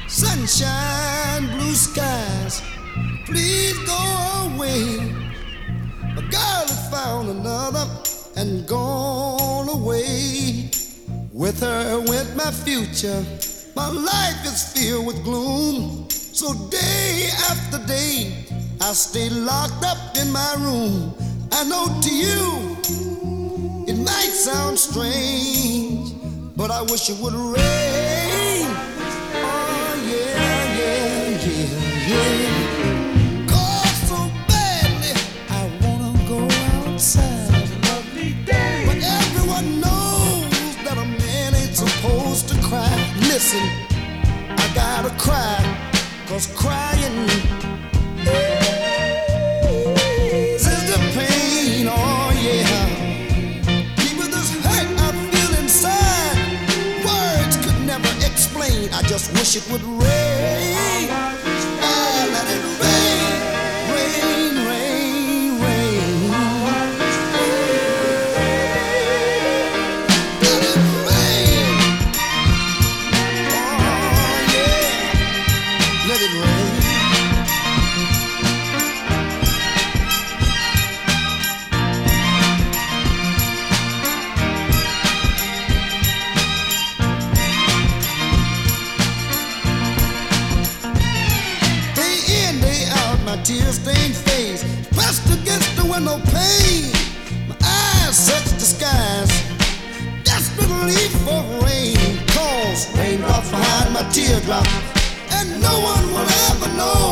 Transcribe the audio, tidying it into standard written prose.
Sunshine, blue skies, please go away. A girl has found another and gone away. With her went my future. My life is filled with gloom. So day after day, I stay locked up in my room. I know to you, it might sound strange, but I wish it would rain. Oh yeah, yeah, yeah, yeah. Cause so badly, I wanna go outside. It's a lovely day. But everyone knows that a man ain't supposed to cry. Listen, I gotta cry, cause crying is the pain, oh yeah. People this hurt I feel inside, words could never explain. I just wish it would rain. Oh, let it rain, rain, rain, rain. Let it rain. Oh yeah, let it rain. My tear-stained face pressed against the window pane. My eyes search the skies desperately for rain. Cause raindrops behind my teardrop, and no one will ever know